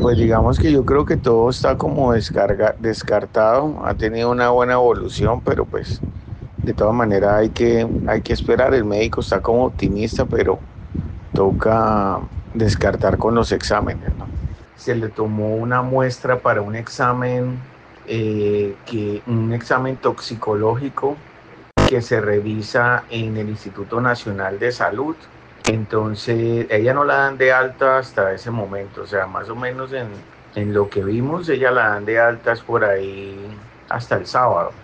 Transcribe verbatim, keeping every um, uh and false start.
Pues digamos que yo creo que todo está como descarga, descartado, ha tenido una buena evolución, pero pues de todas maneras hay que, hay que esperar. El médico está como optimista, pero toca descartar con los exámenes, ¿no? Se le tomó una muestra para un examen, eh, que, un examen toxicológico que se revisa en el Instituto Nacional de Salud. Entonces, ella no la dan de alta hasta ese momento, o sea, más o menos en, en lo que vimos, ella la dan de altas por ahí hasta el sábado.